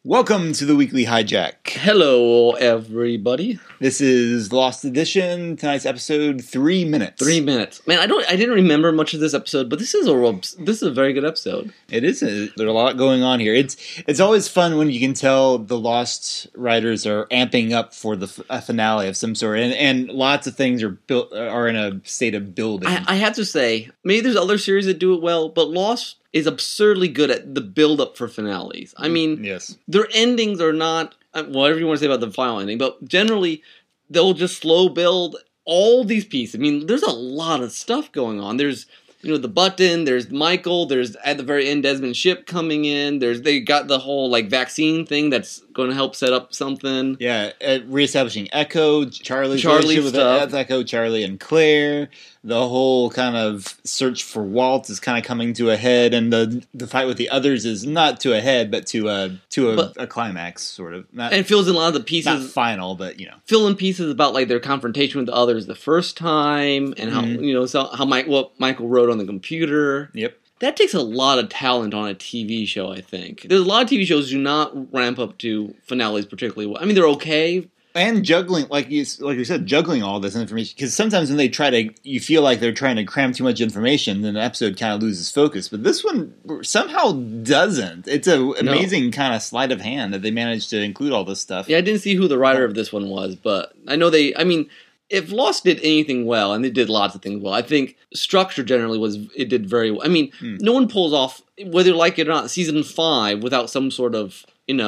Welcome to the Weekly Hijack. Hello, everybody. This is Lost Edition. Tonight's episode, 3 minutes. 3 minutes. Man, I didn't remember much of this episode, but this is a very good episode. It is. There's a lot going on here. It's always fun when you can tell the Lost writers are amping up for a finale of some sort, and lots of things are in a state of building. I have to say, maybe there's other series that do it well, but Lost is absurdly good at the build-up for finales. I mean, yes. Their endings are not whatever you want to say about the final ending, but generally they'll just slow build all these pieces. I mean, there's a lot of stuff going on. There's the button, there's Michael, there's at the very end Desmond's ship coming in, they got the whole vaccine thing that's going to help set up something. Yeah, reestablishing Echo, Charlie's stuff with Echo, Charlie and Claire. The whole kind of search for Walt is kind of coming to a head, and the fight with the others is not to a head, but to a climax, sort of. And it fills in a lot of the pieces. Not final, but fill in pieces about their confrontation with the others the first time, and how what Michael wrote on the computer. Yep. That takes a lot of talent on a TV show, I think. There's a lot of TV shows do not ramp up to finales particularly well. I mean, they're okay. And juggling, like you said, juggling all this information. Because sometimes when you feel like they're trying to cram too much information, then the episode kind of loses focus. But this one somehow doesn't. It's an amazing kind of sleight of hand that they managed to include all this stuff. Yeah, I didn't see who the writer of this one was, but I know if Lost did anything well, and they did lots of things well, I think structure generally it did very well. I mean, no one pulls off, whether you like it or not, season 5 without some sort of,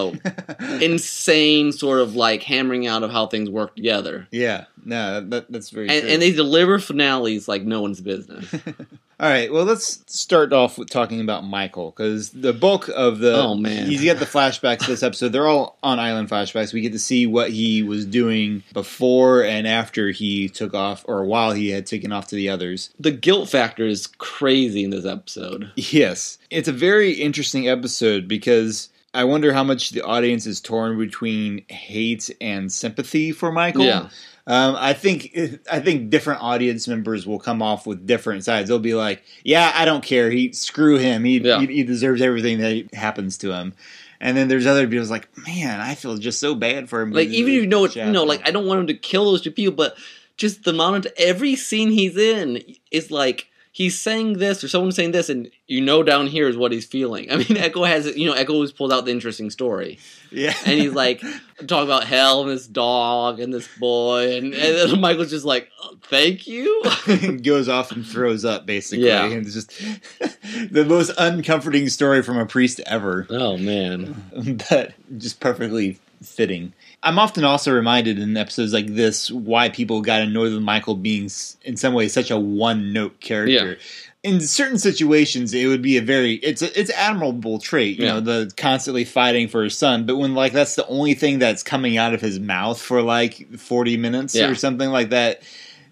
insane sort of hammering out of how things work together. Yeah, no, that's very true. And they deliver finales like no one's business. All right, well, let's start off with talking about Michael, because the bulk of the... Oh, man. You get the flashbacks this episode. They're all on island flashbacks. We get to see what he was doing before and after he took off, or while he had taken off to the others. The guilt factor is crazy in this episode. Yes. It's a very interesting episode, because I wonder how much the audience is torn between hate and sympathy for Michael. Yeah. I think different audience members will come off with different sides. They'll be like, "Yeah, I don't care. Screw him. He deserves everything that happens to him." And then there's other people like, "Man, I feel just so bad for him." Even if I don't want him to kill those two people, but just the amount of every scene he's in is he's saying this or someone's saying this, and down here is what he's feeling. I mean, Echo always pulls out the interesting story. Yeah. And he's talking about hell and this dog and this boy, and then Michael's just oh, thank you. Goes off and throws up, basically. Yeah. And it's just the most uncomforting story from a priest ever. Oh, man. But just perfectly fitting. I'm often also reminded in episodes like this why people got annoyed with Michael being, in some ways, such a one-note character. Yeah. In certain situations, it would be it's admirable trait, the constantly fighting for his son. But when that's the only thing that's coming out of his mouth for 40 minutes or something like that,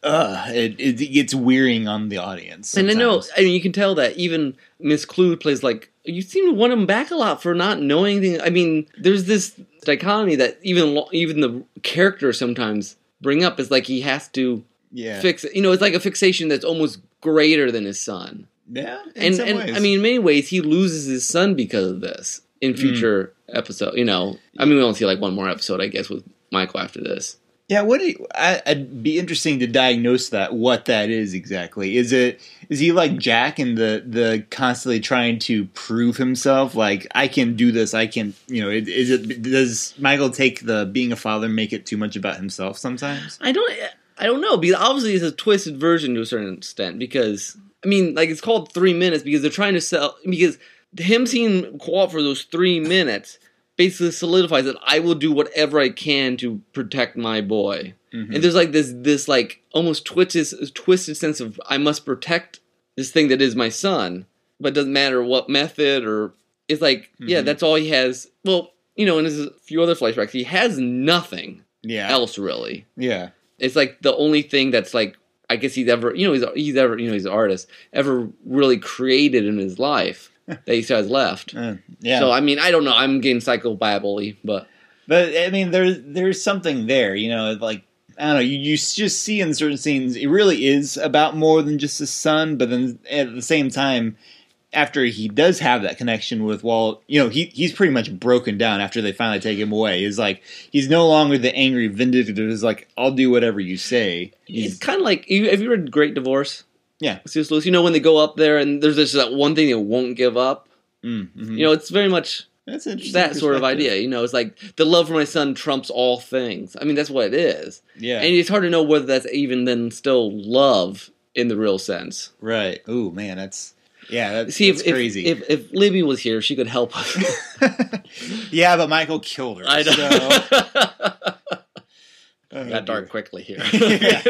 it gets wearing on the audience. Sometimes. And you can tell that even Miss Clue plays you seem to want him back a lot for not knowing anything. I mean, there's this dichotomy that even the characters sometimes bring up is he has to fix it. It's like a fixation that's almost greater than his son. Yeah, in some ways. I mean, in many ways, he loses his son because of this in future episodes. I mean, we only see one more episode, I guess, with Michael after this. Yeah, I'd be interesting to diagnose what that is exactly. Is he like Jack in the constantly trying to prove himself? I can do this. I can, does Michael take the being a father make it too much about himself sometimes? I don't know, because obviously it's a twisted version to a certain extent, because I mean, it's called 3 minutes because they're trying to sell, because him seeing co-op for those 3 minutes basically solidifies that I will do whatever I can to protect my boy. Mm-hmm. And there's this almost twisted sense of I must protect this thing that is my son, but it doesn't matter what method, or it's yeah, that's all he has. Well, and there's a few other flashbacks. He has nothing else really. Yeah. It's the only thing that's I guess he's ever, he's an artist, ever really created in his life that he still has left. Yeah. So, I mean, I don't know. I'm getting psychobabble-y, but I mean, there's something there, I don't know, you just see in certain scenes, it really is about more than just his son, but then at the same time, after he does have that connection with Walt, he's pretty much broken down after they finally take him away. He's like, he's no longer the angry vindictive. He's like, I'll do whatever you say. It's kind of like, have you read Great Divorce? Yeah. C.S. Lewis, when they go up there and there's just that one thing they won't give up. Mm-hmm. It's very much that's that sort of idea. It's like the love for my son trumps all things. I mean, that's what it is. Yeah. And it's hard to know whether that's even then still love in the real sense. Right. Ooh, man, that's crazy. If Libby was here, she could help us. Yeah, but Michael killed her. I know. So. Got dark quickly here. Yeah.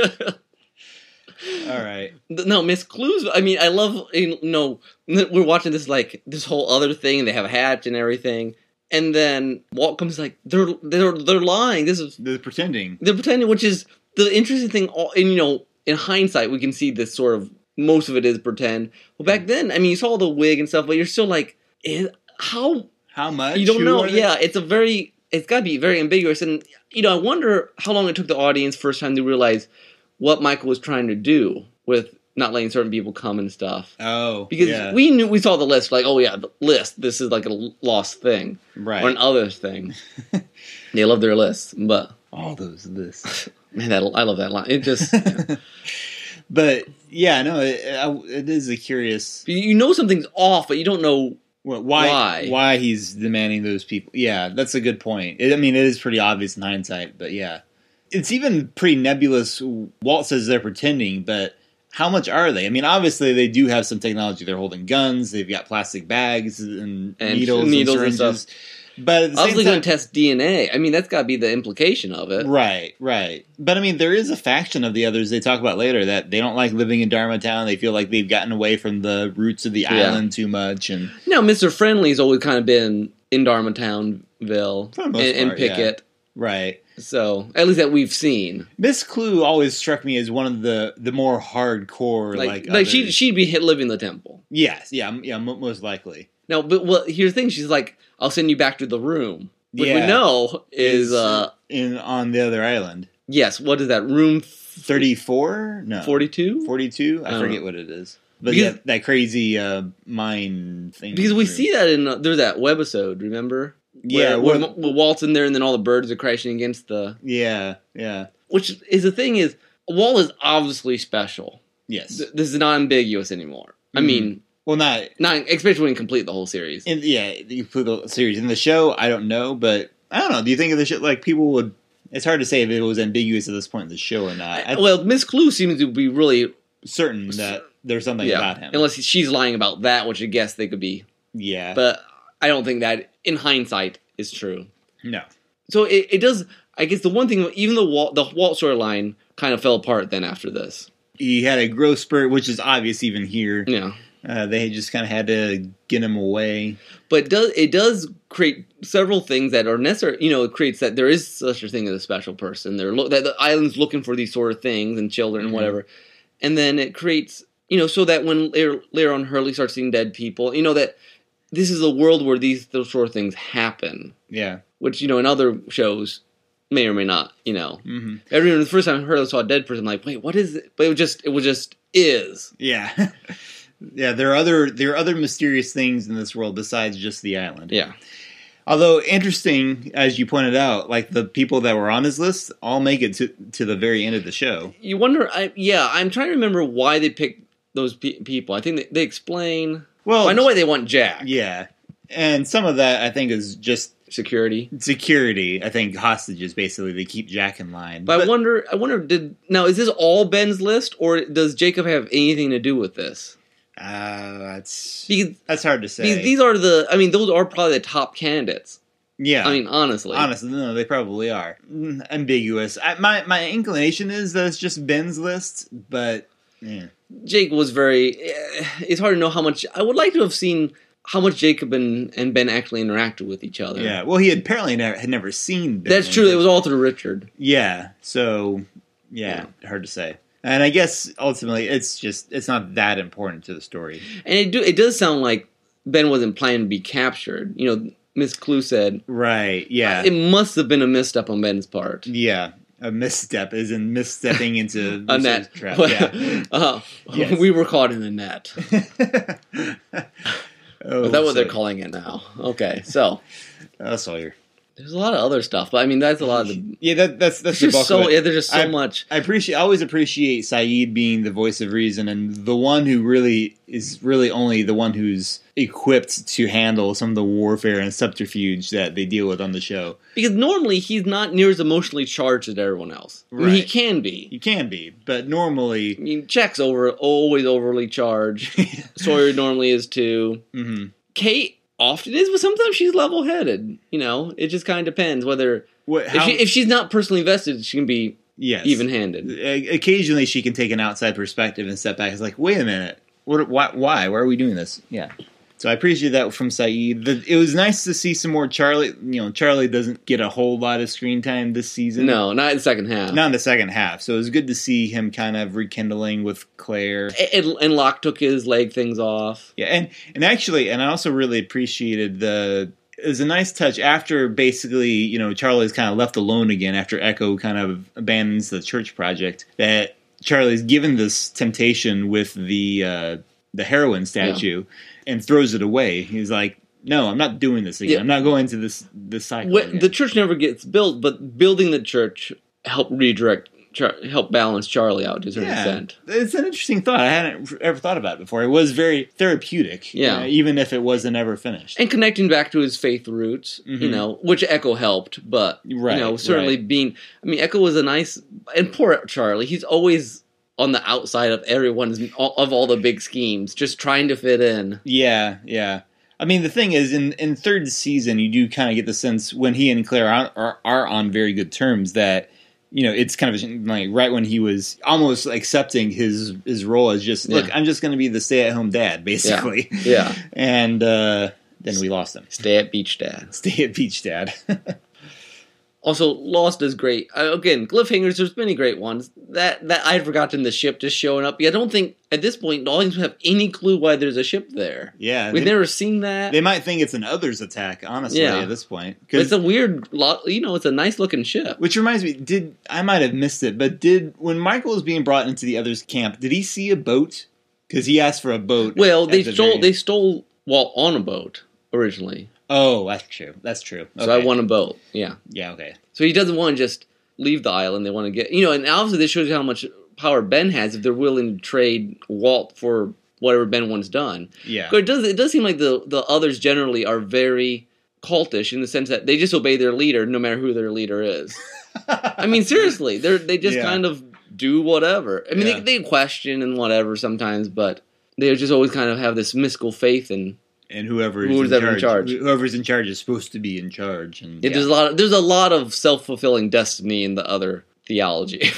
All right. No, Miss Clues. I mean, I love. We're watching this whole other thing, and they have a hatch and everything, and then Walt comes like they're lying. They're pretending. They're pretending, which is the interesting thing. And in hindsight, we can see this sort of most of it is pretend. Well, back then, I mean, you saw the wig and stuff, but you're still like, how much you don't know? Yeah, it's got to be very ambiguous, and I wonder how long it took the audience first time to realize what Michael was trying to do with not letting certain people come and stuff. Oh, because we saw the list, like, oh yeah, the list. This is like a lost thing, right? Or an other thing. They love their lists, but all those lists. Man, I love that line. It just. Yeah. But yeah, no, it is a curious. Something's off, but you don't know why he's demanding those people. Yeah, that's a good point. It is pretty obvious in hindsight, but yeah. It's even pretty nebulous. Walt says they're pretending, but how much are they? I mean, obviously they do have some technology. They're holding guns. They've got plastic bags and needles and syringes. And stuff. But at the obviously going to test DNA. I mean, that's got to be the implication of it. Right. But I mean, there is a faction of the others they talk about later that they don't like living in Dharma Town. They feel like they've gotten away from the roots of the island too much. And Mr. Friendly's always kind of been in Dharma Townville and Pickett. Yeah. Right. So, at least that we've seen. Miss Clue always struck me as one of the more hardcore, like she'd be living the temple. Yes, yeah, most likely. No, but here's the thing. She's like, I'll send you back to the room. What we know is on the other island. Yes, what is that, room 34? No. 42? 42? I forget what it is. But that crazy mine thing. Because we see that there's that webisode, remember? Where Walt's in there and then all the birds are crashing against the... Yeah. Which is the thing is, Walt is obviously special. Yes. This is not ambiguous anymore. Mm-hmm. I mean... Well, not especially when you complete the whole series. You complete the series. In the show, I don't know, but I don't know. Do you think of the show, like, people would... It's hard to say if it was ambiguous at this point in the show or not. Well, Miss Clue seems to be really... certain that there's something about him. Unless she's lying about that, which I guess they could be. Yeah. But I don't think that, in hindsight, is true. No. So it does... I guess the one thing, even the Walt storyline kind of fell apart then after this. He had a growth spurt, which is obvious even here. Yeah. They just kind of had to get him away. But it does create several things that are necessary. It creates that there is such a thing as a special person. That the island's looking for these sort of things and children and whatever. And then it creates, so that when later on Hurley starts seeing dead people, that this is a world where those sort of things happen. Yeah. Which, in other shows may or may not, Mm-hmm. Everyone, the first time Hurley saw a dead person, I'm like, wait, what is it? But it just is. Yeah. Yeah, there are other mysterious things in this world besides just the island. Yeah. Although interesting, as you pointed out, like the people that were on his list all make it to the very end of the show. You wonder, I'm trying to remember why they picked those people. I think they explain. Well, I know why they want Jack. Yeah, and some of that I think is just security. I think hostages basically, they keep Jack in line. But I wonder. Is this all Ben's list, or does Jacob have anything to do with this? That's hard to say. These are those are probably the top candidates. Yeah. I mean, honestly, no, they probably are. Ambiguous. My inclination is that it's just Ben's list, but yeah. Jake was very... It's hard to know how much... I would like to have seen how much Jacob and Ben actually interacted with each other. Yeah, well, he had apparently had never seen Ben. That's true, it was all through Richard. Yeah, so, yeah, hard to say. And I guess, ultimately, it's not that important to the story. And it does sound like Ben wasn't planning to be captured. Miss Clue said... Right, yeah. It must have been a misstep on Ben's part. Yeah. A misstep is in misstepping into a net trap. Yeah. Yes. We were caught in a net. Oh, is that what they're calling it now? Okay, so Sawyer. There's a lot of other stuff, but I mean that's a lot of the that's the just bulk so of it. yeah. There's just so much. I always appreciate Sayid being the voice of reason and the one who really is only the one who's equipped to handle some of the warfare and subterfuge that they deal with on the show. Because normally he's not near as emotionally charged as everyone else. Right. I mean, he can be. He can be, but normally, I mean, Jack's always overly charged. Sawyer normally is too. Mm-hmm. Kate often is, but sometimes she's level-headed. You know, it just kind of depends whether if she's not personally invested, she can be even-handed. Occasionally, she can take an outside perspective and step back. It's like, wait a minute, why? Why are we doing this? Yeah. So I appreciate that from Sayid. It was nice to see some more Charlie. You know, Charlie doesn't get a whole lot of screen time this season. No, not in the second half. Not in the second half. So it was good to see him kind of rekindling with Claire. And Locke took his leg things off. Yeah, and actually, and I also really appreciated it was a nice touch after basically, you know, Charlie's kind of left alone again after Echo kind of abandons the church project, that Charlie's given this temptation with the heroin statue. Yeah. And throws it away. He's like, "No, I'm not doing this again. Yeah. I'm not going to this cycle." The church never gets built, but building the church helped help balance Charlie out to a certain extent. It's an interesting thought. I hadn't ever thought about it before. It was very therapeutic, even if it wasn't ever finished. And connecting back to his faith roots, you know, which Echo helped, but you know, certainly being. I mean, Echo was a nice and poor Charlie. He's always on the outside of of all the big schemes, just trying to fit in. Yeah. I mean, the thing is, in third season, you do kind of get the sense when he and Claire are on very good terms that, you know, it's kind of like right when he was almost accepting his role as just, look, I'm just going to be the stay-at-home dad, basically. Yeah. And then we lost him. Stay at beach dad. Also, Lost is great. Again, cliffhangers, there's many great ones. That I had forgotten the ship just showing up. I don't think, at this point, the audience have any clue why there's a ship there. Yeah. We've never seen that. They might think it's an Others attack, honestly, at this point. It's a weird, you know, it's a nice-looking ship. Which reminds me, I might have missed it, but when Michael was being brought into the Others camp, did he see a boat? Because he asked for a boat. Well, they stole Walt on a boat, originally. Oh, that's true. Okay. So I want a boat. Yeah. Yeah, okay. So he doesn't want to just leave the island. They want to get, you know, and obviously this shows you how much power Ben has if they're willing to trade Walt for whatever Ben wants done. Yeah. But it does seem like the others generally are very cultish in the sense that they just obey their leader no matter who their leader is. I mean, seriously, they just kind of do whatever. I mean, they question and whatever sometimes, but they just always kind of have this mystical faith in. And whoever's in charge is supposed to be in charge. And there's a lot of self-fulfilling destiny in the other theology.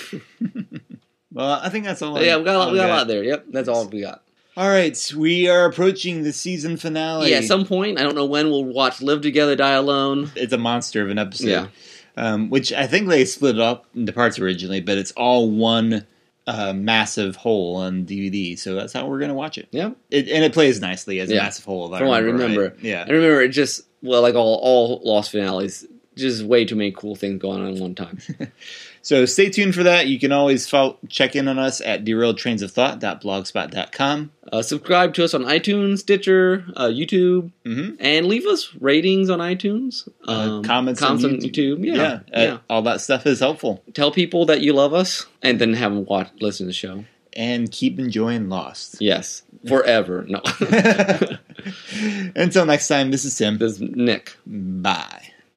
Well, I think that's all. We got a lot there. Yep, that's all we got. All right, we are approaching the season finale. Yeah, at some point, I don't know when, we'll watch Live Together, Die Alone. It's a monster of an episode. Yeah. Which I think they split it up into parts originally, but it's all one massive whole on DVD, so that's how we're going to watch it. Yeah, and it plays nicely as a massive whole. From what I remember, right? Yeah, I remember it just like all Lost finales, just way too many cool things going on at one time. So stay tuned for that. You can always check in on us at derailedtrainsofthought.blogspot.com. Subscribe to us on iTunes, Stitcher, YouTube, and leave us ratings on iTunes. Comments on YouTube. Yeah. All that stuff is helpful. Tell people that you love us, and then have them listen to the show. And keep enjoying Lost. Yes. Forever. No. Until next time, this is Tim. This is Nick. Bye.